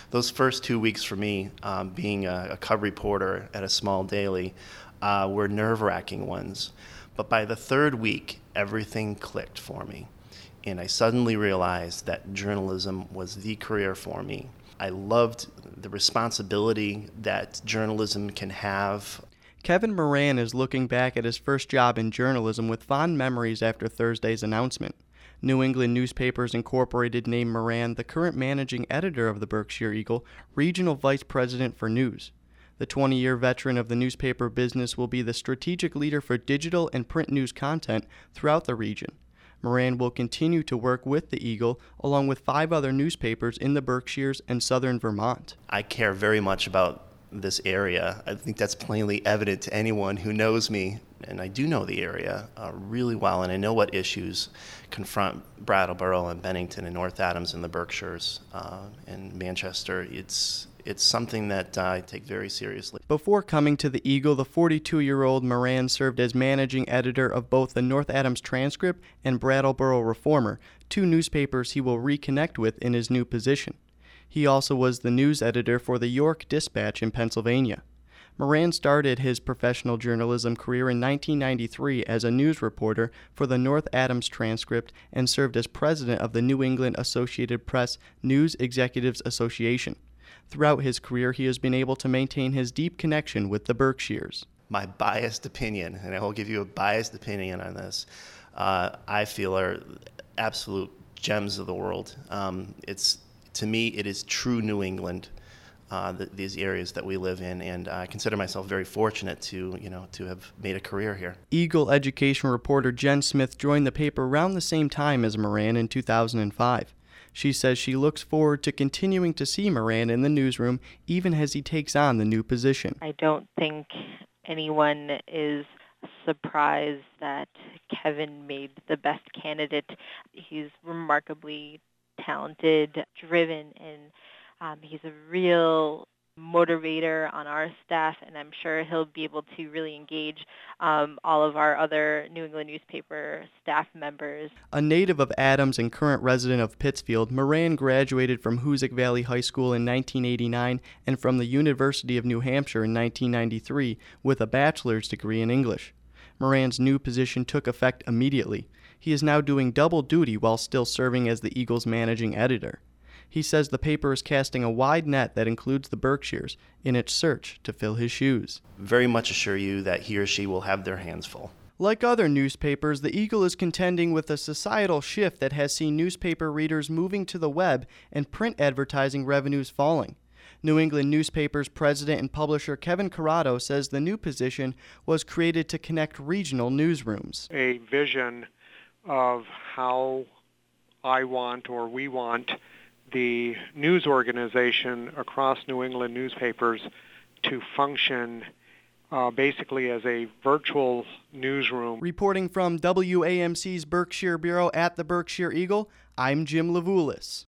Those first 2 weeks for me, being a cub reporter at a small daily, were nerve-wracking ones. But by the third week, everything clicked for me. And I suddenly realized that journalism was the career for me. I loved the responsibility that journalism can have. Kevin Moran is looking back at his first job in journalism with fond memories after Thursday's announcement. New England Newspapers Incorporated named Moran the current managing editor of the Berkshire Eagle, regional vice president for news. The 20-year veteran of the newspaper business will be the strategic leader for digital and print news content throughout the region. Moran will continue to work with the Eagle along with 5 other newspapers in the Berkshires and southern Vermont. I care very much about this area. I think that's plainly evident to anyone who knows me, and I do know the area really well, and I know what issues confront Brattleboro and Bennington and North Adams and the Berkshires and Manchester. It's something that I take very seriously. Before coming to the Eagle, the 42-year-old Moran served as managing editor of both the North Adams Transcript and Brattleboro Reformer, 2 newspapers he will reconnect with in his new position. He also was the news editor for the York Dispatch in Pennsylvania. Moran started his professional journalism career in 1993 as a news reporter for the North Adams Transcript and served as president of the New England Associated Press News Executives Association. Throughout his career, he has been able to maintain his deep connection with the Berkshires. My biased opinion, and I will give you a biased opinion on this, I feel are absolute gems of the world. To me, it is true New England, these areas that we live in, and I consider myself very fortunate to have made a career here. Eagle education reporter Jen Smith joined the paper around the same time as Moran in 2005. She says she looks forward to continuing to see Moran in the newsroom even as he takes on the new position. I don't think anyone is surprised that Kevin made the best candidate. He's remarkably talented, driven, and he's a real motivator on our staff, and I'm sure he'll be able to really engage all of our other New England newspaper staff members. A native of Adams and current resident of Pittsfield, Moran graduated from Hoosick Valley High School in 1989 and from the University of New Hampshire in 1993 with a bachelor's degree in English. Moran's new position took effect immediately. He is now doing double duty while still serving as the Eagle's managing editor. He says the paper is casting a wide net that includes the Berkshires in its search to fill his shoes. Very much assure you that he or she will have their hands full. Like other newspapers, the Eagle is contending with a societal shift that has seen newspaper readers moving to the web and print advertising revenues falling. New England Newspapers president and publisher Kevin Corrado says the new position was created to connect regional newsrooms. A vision of how I want or we want the news organization across New England newspapers to function basically as a virtual newsroom. Reporting from WAMC's Berkshire Bureau at the Berkshire Eagle, I'm Jim Levulis.